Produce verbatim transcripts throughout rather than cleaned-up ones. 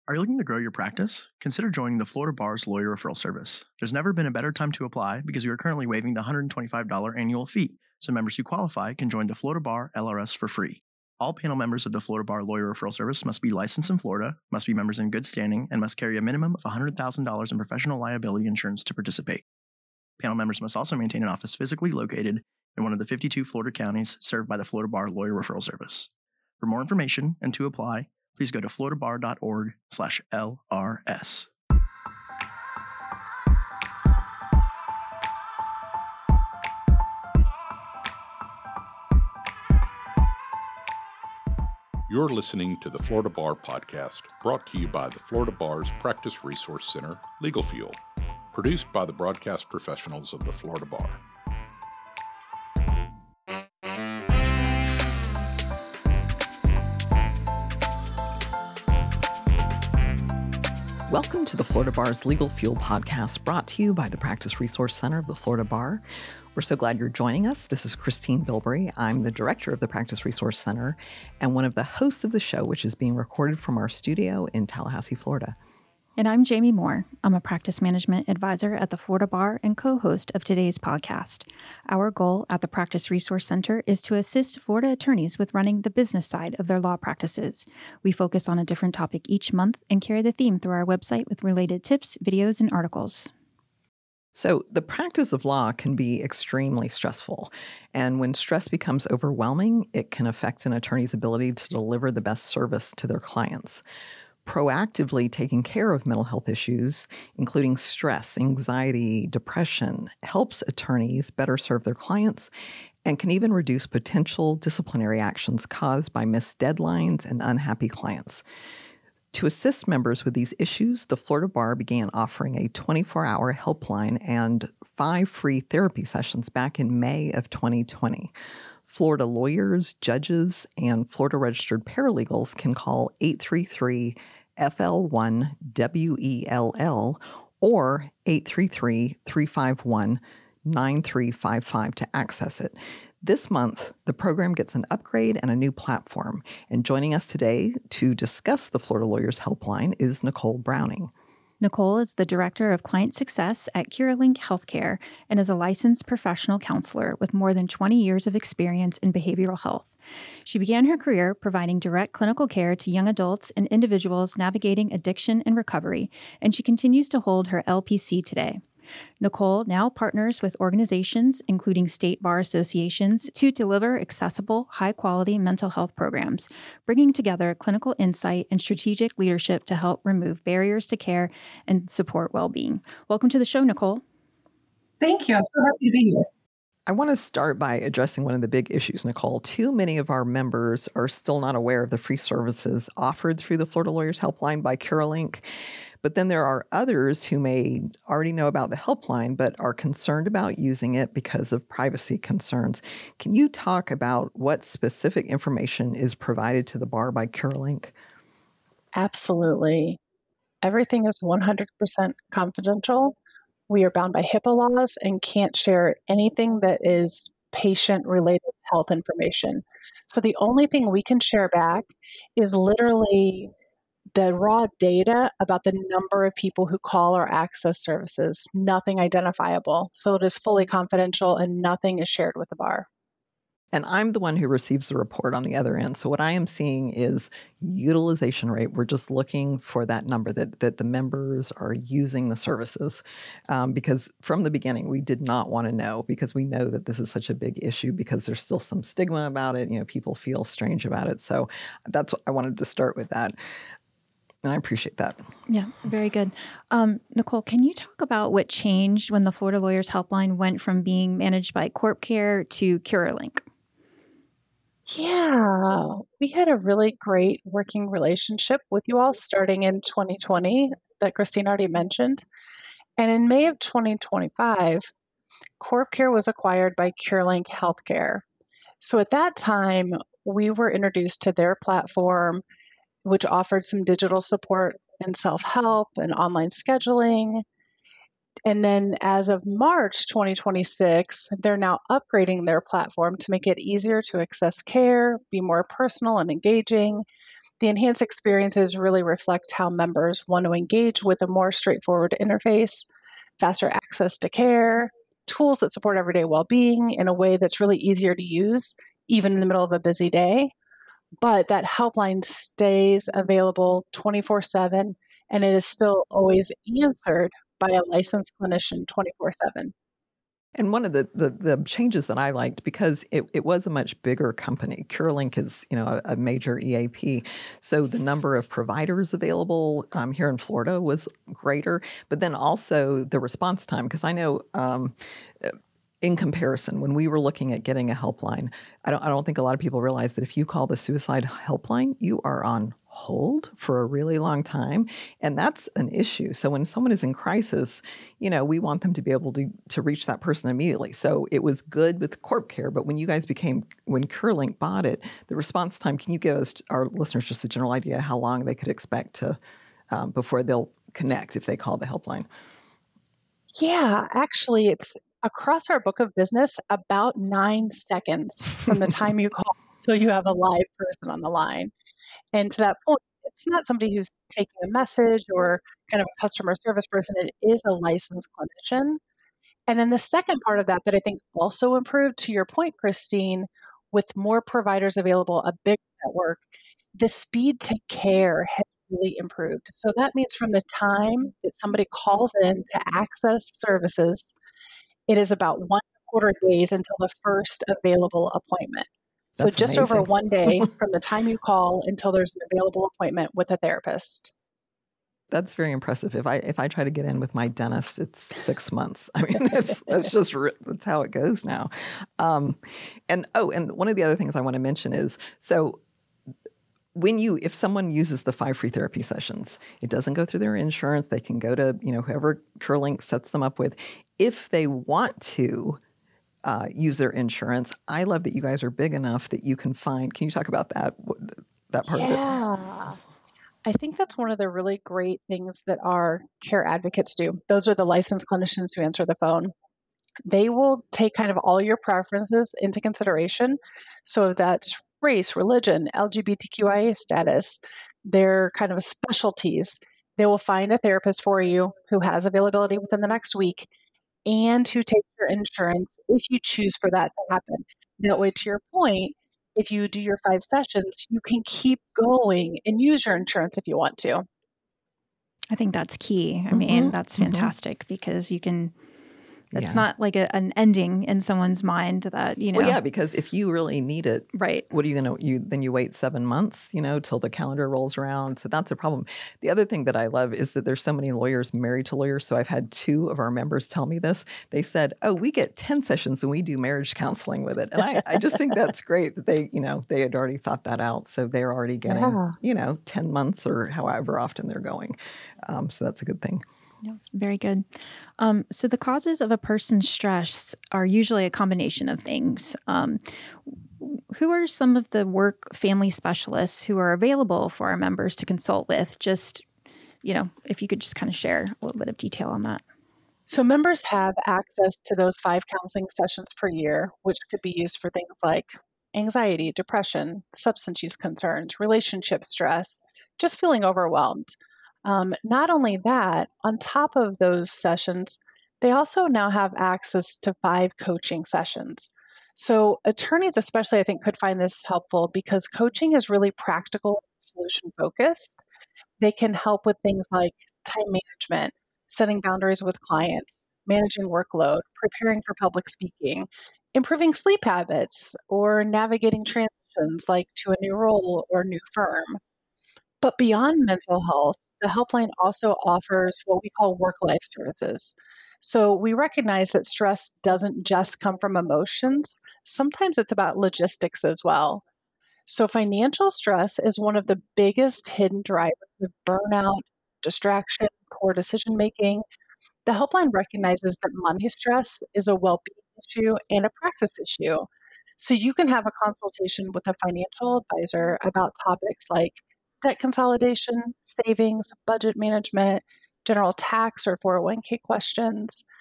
Are you looking to grow your practice? Consider joining the Florida Bar's Lawyer Referral Service. There's never been a better time to apply because we are currently waiving the one hundred twenty-five dollars annual fee, so members who qualify can join the Florida Bar L R S for free. All panel members of the Florida Bar Lawyer Referral Service must be licensed in Florida, must be members in good standing, and must carry a minimum of one hundred thousand dollars in professional liability insurance to participate. Panel members must also maintain an office physically located in one of the fifty-two Florida counties served by the Florida Bar Lawyer Referral Service. For more information and to apply, please go to floridabar.org slash LRS. You're listening to the Florida Bar Podcast, brought to you by the Florida Bar's Practice Resource Center, Legal Fuel, produced by the broadcast professionals of the Florida Bar. Welcome to the Florida Bar's Legal Fuel Podcast, brought to you by the Practice Resource Center of the Florida Bar. We're so glad you're joining us. This is Christine Bilbrey. I'm the director of the Practice Resource Center and one of the hosts of the show, which is being recorded from our studio in Tallahassee, Florida. And I'm Jamie Moore. I'm a practice management advisor at the Florida Bar and co-host of today's podcast. Our goal at the Practice Resource Center is to assist Florida attorneys with running the business side of their law practices. We focus on a different topic each month and carry the theme through our website with related tips, videos, and articles. So the practice of law can be extremely stressful. And when stress becomes overwhelming, it can affect an attorney's ability to deliver the best service to their clients. Proactively taking care of mental health issues, including stress, anxiety, depression, helps attorneys better serve their clients and can even reduce potential disciplinary actions caused by missed deadlines and unhappy clients. To assist members with these issues, the Florida Bar began offering a twenty-four hour helpline and five free therapy sessions back in May of twenty twenty. Florida lawyers, judges, and Florida registered paralegals can call eight three three F L one W E L L or eight three three, three five one, nine three five five to access it. This month, the program gets an upgrade and a new platform. And joining us today to discuss the Florida Lawyers Helpline is Nicole Browning. Nicole is the Director of Client Success at CuraLink Healthcare and is a licensed professional counselor with more than twenty years of experience in behavioral health. She began her career providing direct clinical care to young adults and individuals navigating addiction and recovery, and she continues to hold her L P C today. Nicole now partners with organizations, including state bar associations, to deliver accessible, high-quality mental health programs, bringing together clinical insight and strategic leadership to help remove barriers to care and support well-being. Welcome to the show, Nicole. Thank you. I'm so happy to be here. I want to start by addressing one of the big issues, Nicole. Too many of our members are still not aware of the free services offered through the Florida Lawyers Helpline by CuraLink. But then there are others who may already know about the helpline, but are concerned about using it because of privacy concerns. Can you talk about what specific information is provided to the bar by CuraLink? Absolutely. Everything is one hundred percent confidential. We are bound by HIPAA laws and can't share anything that is patient-related health information. So the only thing we can share back is literally the raw data about the number of people who call or access services, nothing identifiable. So it is fully confidential and nothing is shared with the bar. And I'm the one who receives the report on the other end. So what I am seeing is utilization rate. We're just looking for that number that, that the members are using the services. Um, because from the beginning, we did not want to know because we know that this is such a big issue because there's still some stigma about it. You know, people feel strange about it. So that's what I wanted to start with that. And I appreciate that. Yeah, very good. Um, Nicole, can you talk about what changed when the Florida Lawyers Helpline went from being managed by CorpCare to CuraLink? Yeah, we had a really great working relationship with you all starting in twenty twenty that Christine already mentioned. And in May of twenty twenty-five, CorpCare was acquired by CuraLink Healthcare. So at that time, we were introduced to their platform, which offered some digital support and self-help and online scheduling. And then as of March twenty twenty-six, they're now upgrading their platform to make it easier to access care, be more personal and engaging. The enhanced experiences really reflect how members want to engage with a more straightforward interface, faster access to care, tools that support everyday well-being in a way that's really easier to use, even in the middle of a busy day. But that helpline stays available twenty-four seven, and it is still always answered by a licensed clinician twenty-four seven. And one of the, the, the changes that I liked, because it, it was a much bigger company. CureLink is, you know, a, a major E A P. So the number of providers available um, here in Florida was greater, but then also the response time, because I know um, in comparison, when we were looking at getting a helpline, I don't, I don't think a lot of people realize that if you call the suicide helpline, you are on hold for a really long time. And that's an issue. So when someone is in crisis, you know, we want them to be able to, to reach that person immediately. So it was good with Corp Care, but when you guys became, when CureLink bought it, the response time, can you give us, our listeners, just a general idea how long they could expect to, um, before they'll connect if they call the helpline? Yeah, actually, it's across our book of business, about nine seconds from the time you call till you have a live person on the line. And to that point, it's not somebody who's taking a message or kind of a customer service person. It is a licensed clinician. And then the second part of that that I think also improved, to your point, Christine, with more providers available, a big network, the speed to care has really improved. So that means from the time that somebody calls in to access services, it is about one and a quarter days until the first available appointment. So That's just amazing. over one day from the time you call until there's an available appointment with a therapist. That's very impressive. If I if I try to get in with my dentist, it's six months. I mean, it's that's just that's how it goes now. Um, and oh, and one of the other things I want to mention is so. When you, if someone uses the five free therapy sessions, it doesn't go through their insurance. They can go to, you know, whoever CureLink sets them up with. If they want to uh, use their insurance, I love that you guys are big enough that you can find, can you talk about that, that part yeah. of it? Yeah. I think that's one of the really great things that our care advocates do. Those are the licensed clinicians who answer the phone. They will take kind of all your preferences into consideration. So that's race, religion, L G B T Q I A status, their kind of specialties. They will find a therapist for you who has availability within the next week and who takes your insurance if you choose for that to happen. That way, to your point, if you do your five sessions, you can keep going and use your insurance if you want to. I think that's key. I Mm-hmm, mean, that's mm-hmm. fantastic because you can, it's Yeah. not like a, an ending in someone's mind that, you know. Well, yeah, because if you really need it, right. what are you going to, you then you wait seven months, you know, till the calendar rolls around. So that's a problem. The other thing that I love is that there's so many lawyers married to lawyers. So I've had two of our members tell me this. They said, oh, we get ten sessions and we do marriage counseling with it. And I, I just think that's great that they, you know, they had already thought that out. So they're already getting, Yeah. you know, ten months or however often they're going. Um, so that's a good thing. Yeah, very good. Um, so the causes of a person's stress are usually a combination of things. Um, who are some of the work family specialists who are available for our members to consult with? Just, you know, if you could just kind of share a little bit of detail on that. So members have access to those five counseling sessions per year, which could be used for things like anxiety, depression, substance use concerns, relationship stress, just feeling overwhelmed. Um, not only that, on top of those sessions, they also now have access to five coaching sessions. So attorneys especially, I think, could find this helpful because coaching is really practical, solution focused. They can help with things like time management, setting boundaries with clients, managing workload, preparing for public speaking, improving sleep habits, or navigating transitions like to a new role or new firm. But beyond mental health, the helpline also offers what we call work-life services. So we recognize that stress doesn't just come from emotions. Sometimes it's about logistics as well. So financial stress is one of the biggest hidden drivers of burnout, distraction, poor decision-making. The helpline recognizes that money stress is a well-being issue and a practice issue. So you can have a consultation with a financial advisor about topics like debt consolidation, savings, budget management, general tax or four oh one k questions.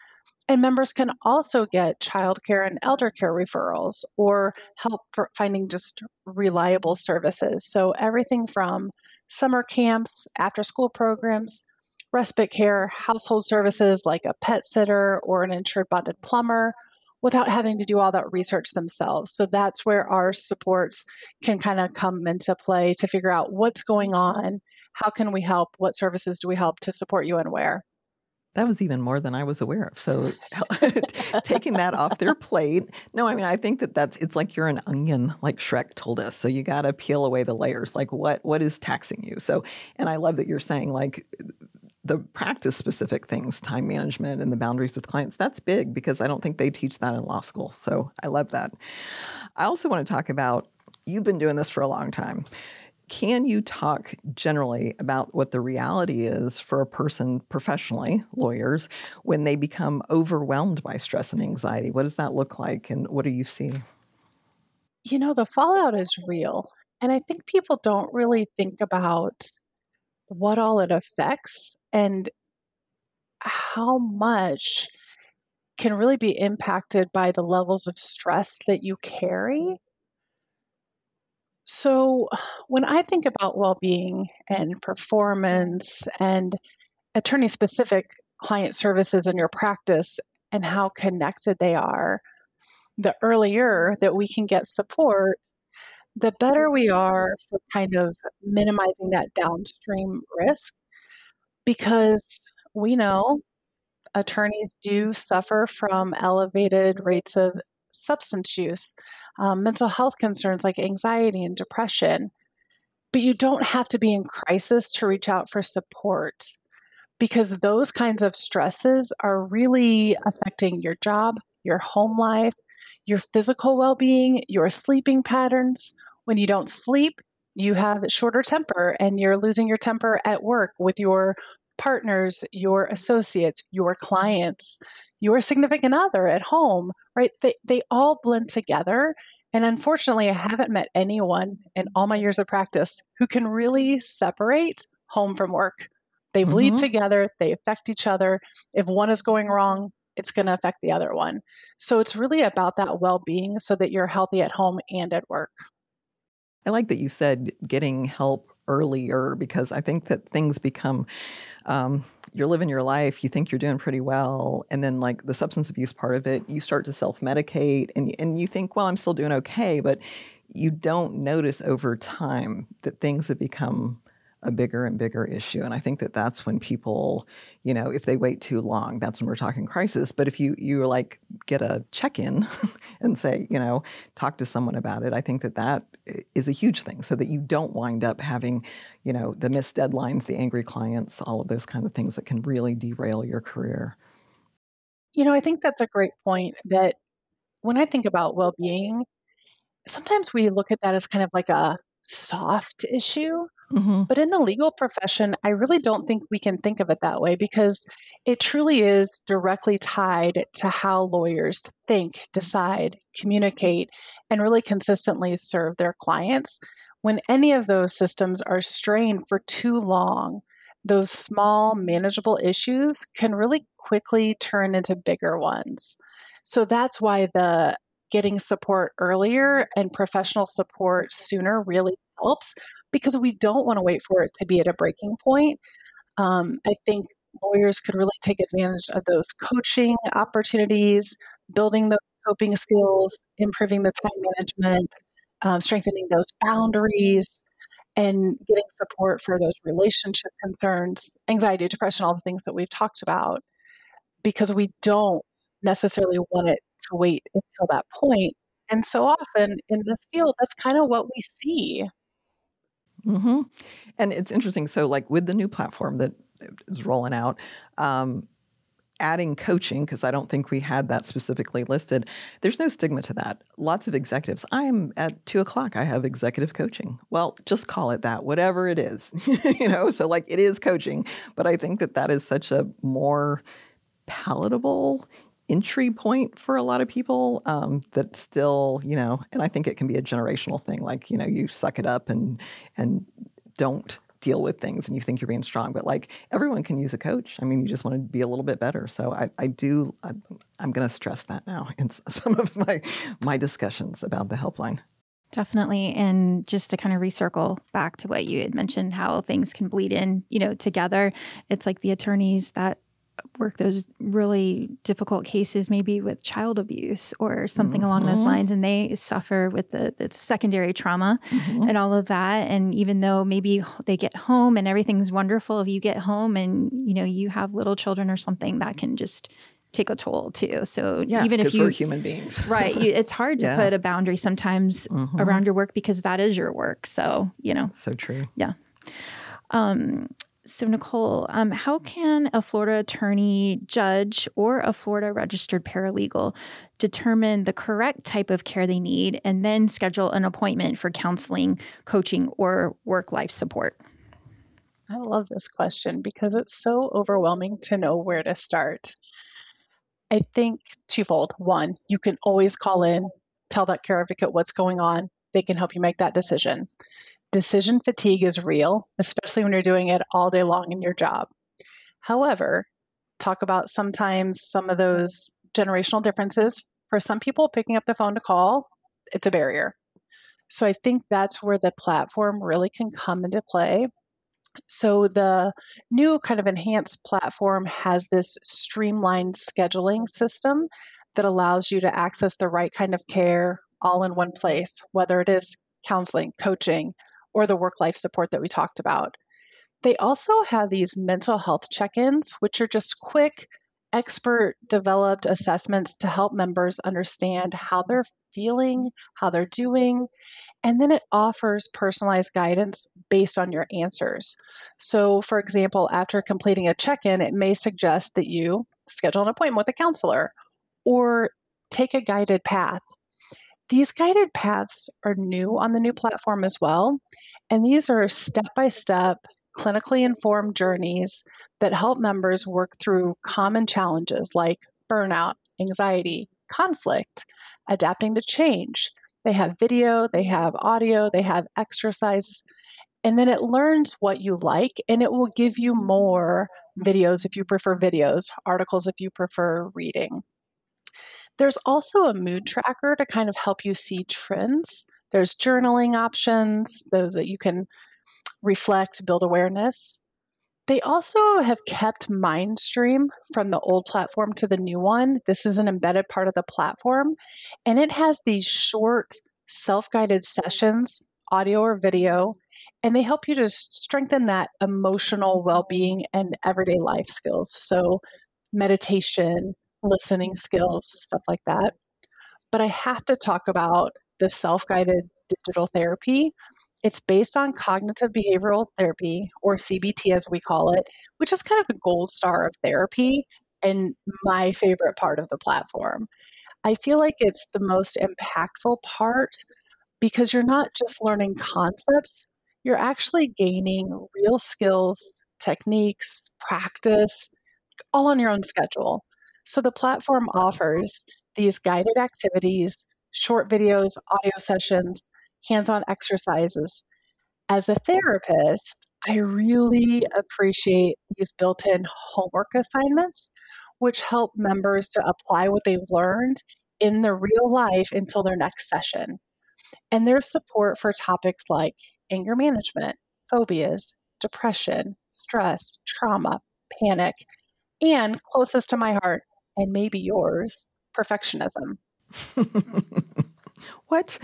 And members can also get childcare and elder care referrals or help for finding just reliable services. So everything from summer camps, after school programs, respite care, household services like a pet sitter or an insured bonded plumber without having to do all that research themselves. So that's where our supports can kind of come into play to figure out what's going on, how can we help, what services do we help to support you and where. That was even more than I was aware of. So taking that off their plate. No, I mean, I think that that's, it's like you're an onion, like Shrek told us. So you got to peel away the layers. Like what, what is taxing you? So, and I love that you're saying like the practice specific things, time management and the boundaries with clients, that's big because I don't think they teach that in law school. So I love that. I also want to talk about, you've been doing this for a long time. Can you talk generally about what the reality is for a person professionally, lawyers, when they become overwhelmed by stress and anxiety? What does that look like and what do you see? You know, the fallout is real. And I think people don't really think about what all it affects and how much can really be impacted by the levels of stress that you carry. So, when I think about well-being and performance and attorney-specific client services in your practice and how connected they are, the earlier that we can get support, the better we are for kind of minimizing that downstream risk. Because we know attorneys do suffer from elevated rates of substance use, um, mental health concerns like anxiety and depression. But you don't have to be in crisis to reach out for support because those kinds of stresses are really affecting your job, your home life, your physical well-being, your sleeping patterns. When you don't sleep, you have shorter temper and you're losing your temper at work with your partners, your associates, your clients, your significant other at home, right? They, they all blend together. And unfortunately, I haven't met anyone in all my years of practice who can really separate home from work. They bleed Mhm. together, they affect each other. If one is going wrong, it's going to affect the other one. So it's really about that well-being so that you're healthy at home and at work. I like that you said getting help earlier because I think that things become, um, you're living your life, you think you're doing pretty well, and then like the substance abuse part of it, you start to self-medicate and, and you think, well, I'm still doing okay, but you don't notice over time that things have become a bigger and bigger issue. And I think that that's when people, you know, if they wait too long, that's when we're talking crisis. But if you, you like get a check-in and say, you know, talk to someone about it, I think that that is a huge thing so that you don't wind up having, you know, the missed deadlines, the angry clients, all of those kind of things that can really derail your career. You know, I think that's a great point that when I think about well-being, sometimes we look at that as kind of like a soft issue. Mm-hmm. But in the legal profession, I really don't think we can think of it that way because it truly is directly tied to how lawyers think, decide, communicate, and really consistently serve their clients. When any of those systems are strained for too long, those small, manageable issues can really quickly turn into bigger ones. So that's why the getting support earlier and professional support sooner really helps because we don't want to wait for it to be at a breaking point. Um, I think lawyers could really take advantage of those coaching opportunities, building those coping skills, improving the time management, um, strengthening those boundaries, and getting support for those relationship concerns, anxiety, depression, all the things that we've talked about, because we don't necessarily want it to wait until that point. And so often in this field, that's kind of what we see. Mm-hmm. And it's interesting. So like with the new platform that is rolling out, um, adding coaching, because I don't think we had that specifically listed, there's no stigma to that. Lots of executives. I am at two o'clock. I have executive coaching. Well, just call it that, whatever it is, you know, so like it is coaching. But I think that that is such a more palatable entry point for a lot of people um, that still, you know, and I think it can be a generational thing. Like, you know, you suck it up and and don't deal with things and you think you're being strong, but like everyone can use a coach. I mean, you just want to be a little bit better. So I, I do, I, I'm going to stress that now in some of my, my discussions about the helpline. Definitely. And just to kind of recircle back to what you had mentioned, how things can bleed in, you know, together. It's like the attorneys that work those really difficult cases, maybe with child abuse or something mm-hmm. along those lines, and they suffer with the, the secondary trauma mm-hmm. and all of that. And even though maybe they get home and everything's wonderful, if you get home and, you know, you have little children or something, that can just take a toll too. So yeah, even if you we're human beings, right, you, it's hard to yeah. put a boundary sometimes mm-hmm. around your work because that is your work. So, you know, so true. Yeah. Um, So, Nicole, um, how can a Florida attorney, judge, or a Florida registered paralegal determine the correct type of care they need and then schedule an appointment for counseling, coaching, or work-life support? I love this question because it's so overwhelming to know where to start. I think twofold. One, you can always call in, tell that care advocate what's going on. They can help you make that decision. Decision fatigue is real, especially when you're doing it all day long in your job. However, talk about sometimes some of those generational differences. For some people, picking up the phone to call, it's a barrier. So I think that's where the platform really can come into play. So the new kind of enhanced platform has this streamlined scheduling system that allows you to access the right kind of care all in one place, whether it is counseling, coaching, or the work-life support that we talked about. They also have these mental health check-ins, which are just quick, expert-developed assessments to help members understand how they're feeling, how they're doing, and then it offers personalized guidance based on your answers. So, for example, after completing a check-in, it may suggest that you schedule an appointment with a counselor or take a guided path. These guided paths are new on the new platform as well, and these are step-by-step, clinically informed journeys that help members work through common challenges like burnout, anxiety, conflict, adapting to change. They have video, they have audio, they have exercise, and then it learns what you like, and it will give you more videos if you prefer videos, articles if you prefer reading. There's also a mood tracker to kind of help you see trends. There's journaling options, those that you can reflect, build awareness. They also have kept Mindstream from the old platform to the new one. This is an embedded part of the platform, and it has these short self-guided sessions, audio or video, and they help you to strengthen that emotional well-being and everyday life skills. So meditation, listening skills, stuff like that. But I have to talk about the self-guided digital therapy. It's based on cognitive behavioral therapy, or C B T as we call it, which is kind of the gold star of therapy and my favorite part of the platform. I feel like it's the most impactful part because you're not just learning concepts, you're actually gaining real skills, techniques, practice, all on your own schedule. So the platform offers these guided activities, short videos, audio sessions, hands-on exercises. As a therapist, I really appreciate these built-in homework assignments, which help members to apply what they've learned in their real life until their next session. And there's support for topics like anger management, phobias, depression, stress, trauma, panic, and closest to my heart, and maybe yours, perfectionism. What?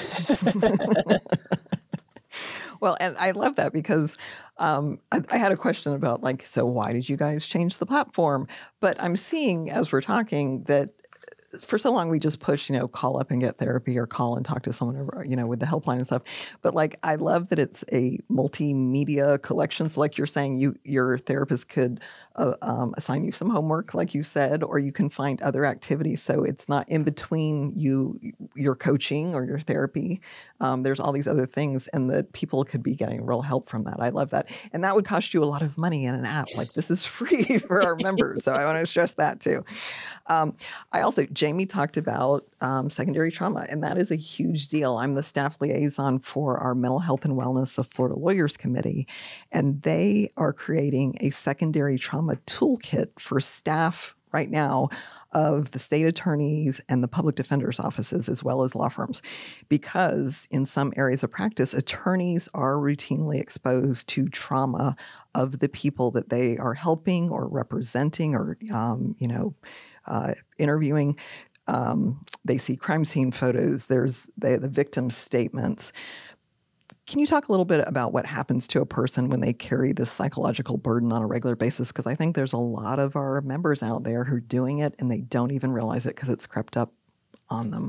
Well, and I love that because um, I, I had a question about like, so why did you guys change the platform? But I'm seeing as we're talking that for so long we just push, you know, call up and get therapy or call and talk to someone, over, you know, with the helpline and stuff. But like, I love that it's a multimedia collection. So like you're saying, you your therapist could uh, um, assign you some homework, like you said, or you can find other activities. So it's not in between you, your coaching or your therapy. Um, there's all these other things, and that people could be getting real help from that. I love that. And that would cost you a lot of money in an app. Like this is free for our members. So I want to stress that too. Um, I also, J Jamie talked about um, secondary trauma, and that is a huge deal. I'm the staff liaison for our Mental Health and Wellness of Florida Lawyers Committee, and they are creating a secondary trauma toolkit for staff right now of the state attorneys and the public defender's offices, as well as law firms, because in some areas of practice, attorneys are routinely exposed to trauma of the people that they are helping or representing or, um, you know, uh, interviewing. Um, they see crime scene photos. There's they, the victim statements. Can you talk a little bit about what happens to a person when they carry this psychological burden on a regular basis? Because I think there's a lot of our members out there who are doing it and they don't even realize it because it's crept up on them.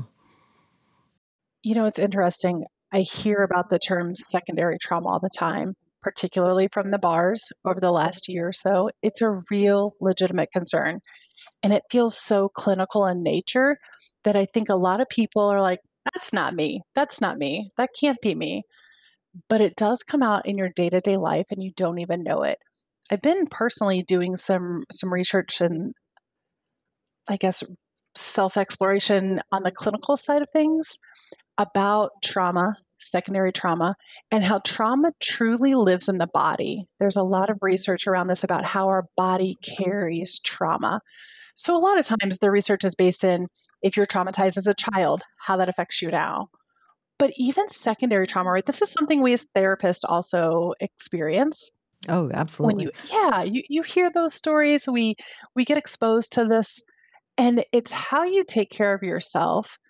You know, it's interesting. I hear about the term secondary trauma all the time, particularly from the bars over the last year or so. It's a real legitimate concern. And it feels so clinical in nature that I think a lot of people are like, that's not me. That's not me. That can't be me. But it does come out in your day-to-day life and you don't even know it. I've been personally doing some some research and I guess self-exploration on the clinical side of things about trauma, secondary trauma, and how trauma truly lives in the body. There's a lot of research around this about how our body carries trauma. So a lot of times the research is based in if you're traumatized as a child, how that affects you now. But even secondary trauma, right? This is something we as therapists also experience. Oh, absolutely. When you, yeah, you, you hear those stories, we we get exposed to this, and it's how you take care of yourself.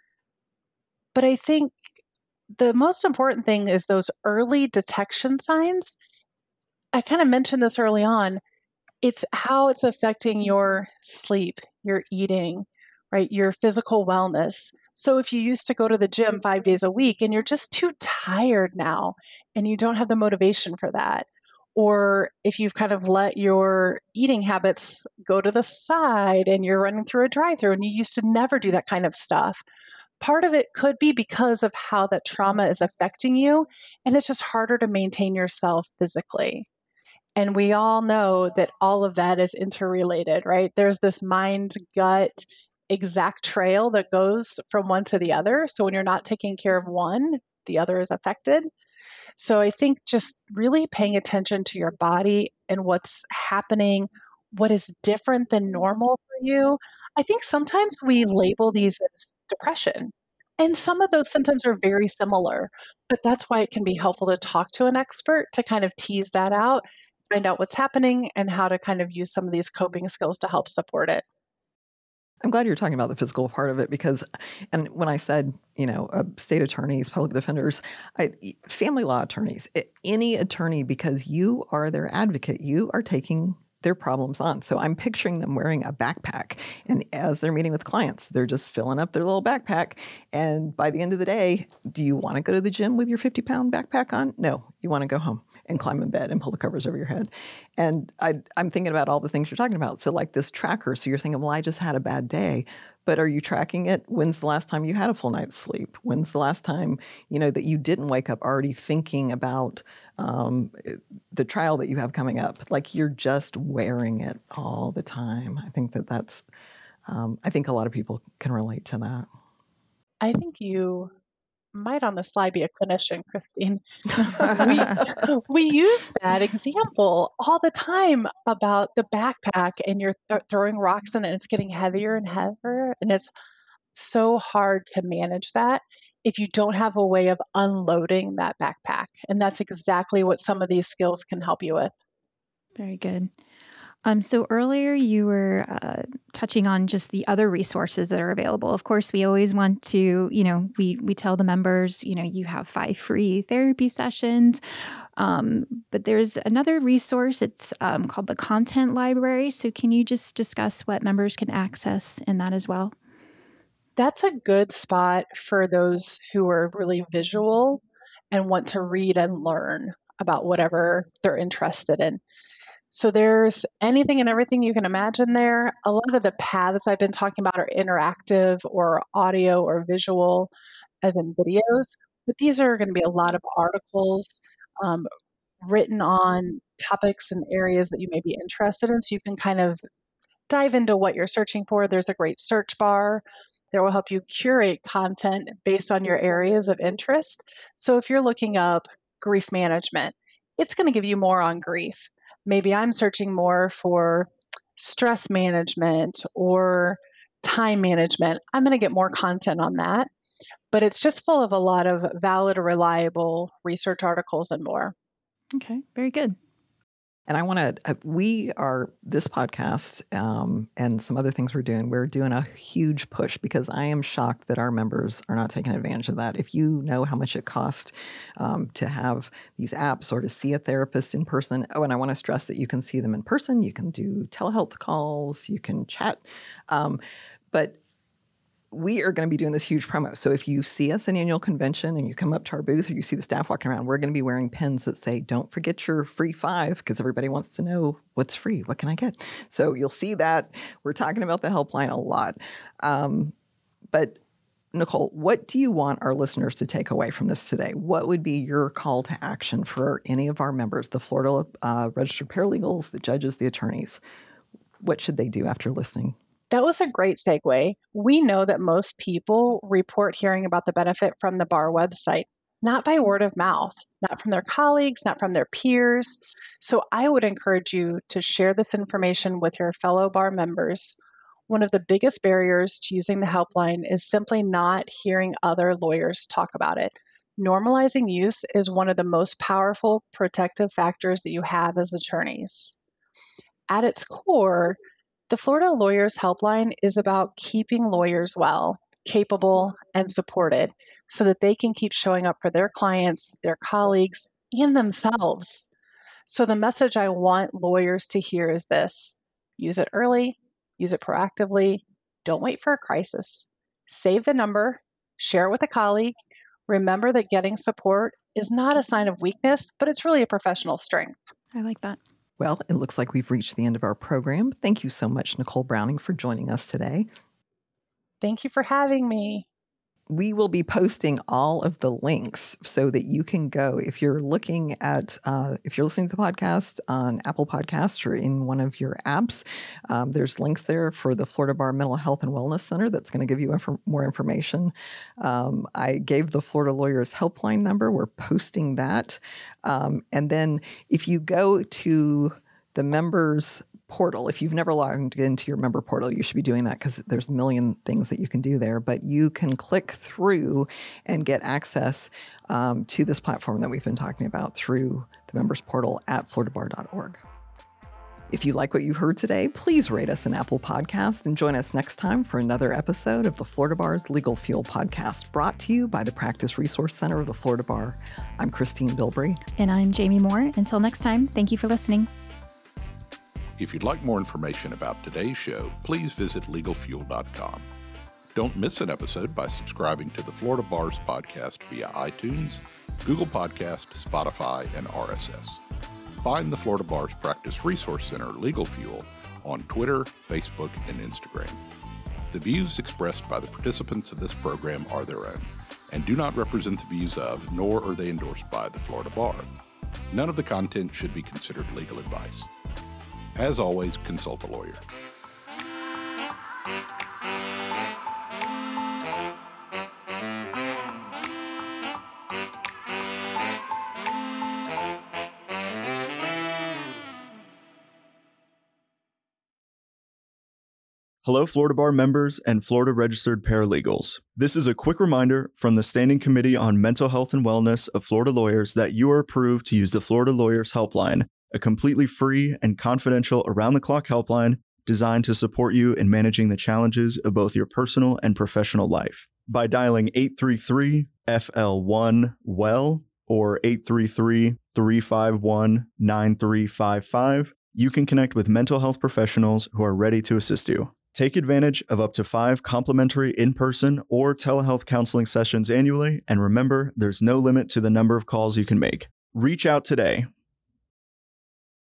But I think the most important thing is those early detection signs. I kind of mentioned this early on. It's how it's affecting your sleep, your eating, right? Your physical wellness. So if you used to go to the gym five days a week and you're just too tired now and you don't have the motivation for that, or if you've kind of let your eating habits go to the side and you're running through a drive-through and you used to never do that kind of stuff, part of it could be because of how that trauma is affecting you, and it's just harder to maintain yourself physically. And we all know that all of that is interrelated, right? There's this mind-gut exact trail that goes from one to the other. So when you're not taking care of one, the other is affected. So I think just really paying attention to your body and what's happening, what is different than normal for you. I think sometimes we label these as depression. And some of those symptoms are very similar, but that's why it can be helpful to talk to an expert to kind of tease that out, find out what's happening and how to kind of use some of these coping skills to help support it. I'm glad you're talking about the physical part of it because, and when I said, you know, uh, state attorneys, public defenders, I, family law attorneys, any attorney, because you are their advocate, you are taking their problems on. So I'm picturing them wearing a backpack. And as they're meeting with clients, they're just filling up their little backpack. And by the end of the day, do you want to go to the gym with your fifty pound backpack on? No, you want to go home and climb in bed and pull the covers over your head. And I, I'm thinking about all the things you're talking about. So like this tracker, so you're thinking, well, I just had a bad day. But are you tracking it? When's the last time you had a full night's sleep? When's the last time, you know, that you didn't wake up already thinking about um, the trial that you have coming up? Like you're just wearing it all the time. I think that that's, um, I think a lot of people can relate to that. I think you might on the slide be a clinician, Christine. we, we use that example all the time about the backpack and you're th- throwing rocks in it and it's getting heavier and heavier. And it's so hard to manage that if you don't have a way of unloading that backpack. And that's exactly what some of these skills can help you with. Very good. Um, so earlier you were uh, touching on just the other resources that are available. Of course, we always want to, you know, we we tell the members, you know, you have five free therapy sessions. Um, but there's another resource. It's um, called the Content Library. So can you just discuss what members can access in that as well? That's a good spot for those who are really visual and want to read and learn about whatever they're interested in. So there's anything and everything you can imagine there. A lot of the paths I've been talking about are interactive or audio or visual, as in videos. But these are going to be a lot of articles um, written on topics and areas that you may be interested in. So you can kind of dive into what you're searching for. There's a great search bar. that will help you curate content based on your areas of interest. So if you're looking up grief management, it's going to give you more on grief. Maybe I'm searching more for stress management or time management. I'm going to get more content on that. But it's just full of a lot of valid or reliable research articles and more. Okay, very good. And I want to, uh, we are, this podcast um, and some other things we're doing, we're doing a huge push because I am shocked that our members are not taking advantage of that. If you know how much it costs um, to have these apps or to see a therapist in person, oh, and I want to stress that you can see them in person, you can do telehealth calls, you can chat, um, but we are going to be doing this huge promo. So if you see us in annual convention and you come up to our booth or you see the staff walking around, we're going to be wearing pins that say, don't forget your free five, because everybody wants to know what's free. What can I get? So you'll see that. We're talking about the helpline a lot. Um, but Nicole, what do you want our listeners to take away from this today? What would be your call to action for any of our members, the Florida uh, registered paralegals, the judges, the attorneys? What should they do after listening? That was a great segue. We know that most people report hearing about the benefit from the bar website, not by word of mouth, not from their colleagues, not from their peers. So I would encourage you to share this information with your fellow bar members. One of the biggest barriers to using the helpline is simply not hearing other lawyers talk about it. Normalizing use is one of the most powerful protective factors that you have as attorneys. At its core, the Florida Lawyers Helpline is about keeping lawyers well, capable, and supported so that they can keep showing up for their clients, their colleagues, and themselves. So the message I want lawyers to hear is this: use it early, use it proactively, don't wait for a crisis. Save the number, share it with a colleague. Remember that getting support is not a sign of weakness, but it's really a professional strength. I like that. Well, it looks like we've reached the end of our program. Thank you so much, Nicole Browning, for joining us today. Thank you for having me. We will be posting all of the links so that you can go. If you're looking at, uh, if you're listening to the podcast on Apple Podcasts or in one of your apps, um, there's links there for the Florida Bar Mental Health and Wellness Center that's going to give you inf- more information. Um, I gave the Florida Lawyers Helpline number. We're posting that. Um, and then if you go to the members portal, if you've never logged into your member portal, you should be doing that because there's a million things that you can do there. But you can click through and get access um, to this platform that we've been talking about through the members portal at florida bar dot org. If you like what you heard today, please rate us an Apple Podcast and join us next time for another episode of the Florida Bar's Legal Fuel Podcast, brought to you by the Practice Resource Center of the Florida Bar. I'm Christine Bilbrey. And I'm Jamie Moore. Until next time, thank you for listening. If you'd like more information about today's show, please visit legal fuel dot com. Don't miss an episode by subscribing to the Florida Bars Podcast via iTunes, Google Podcast, Spotify, and R S S. Find the Florida Bars Practice Resource Center Legal Fuel on Twitter, Facebook, and Instagram. The views expressed by the participants of this program are their own and do not represent the views of, nor are they endorsed by, the Florida Bar. None of the content should be considered legal advice. As always, consult a lawyer. Hello, Florida Bar members and Florida registered paralegals. This is a quick reminder from the Standing Committee on Mental Health and Wellness of Florida Lawyers that you are approved to use the Florida Lawyers Helpline, a completely free and confidential around-the-clock helpline designed to support you in managing the challenges of both your personal and professional life. By dialing eight three three F L one W E L L or eight three three, three five one, nine three five five, you can connect with mental health professionals who are ready to assist you. Take advantage of up to five complimentary in-person or telehealth counseling sessions annually, and remember, there's no limit to the number of calls you can make. Reach out today